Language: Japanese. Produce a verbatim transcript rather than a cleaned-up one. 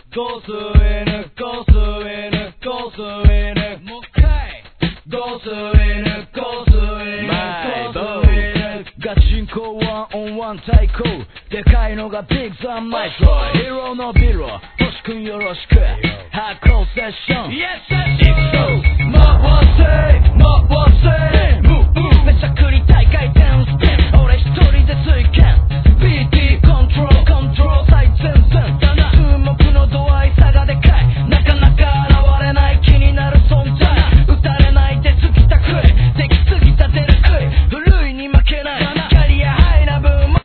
ゴースウィヌゴースウィヌゴースウィヌもう一回ゴースウィヌゴースウィヌゴースウィヌガチンコワンオンワン対抗でかいのがビッグザンマイクロヒーローのビロ星くんよろしくハードコーセッション Yes, yes, it's so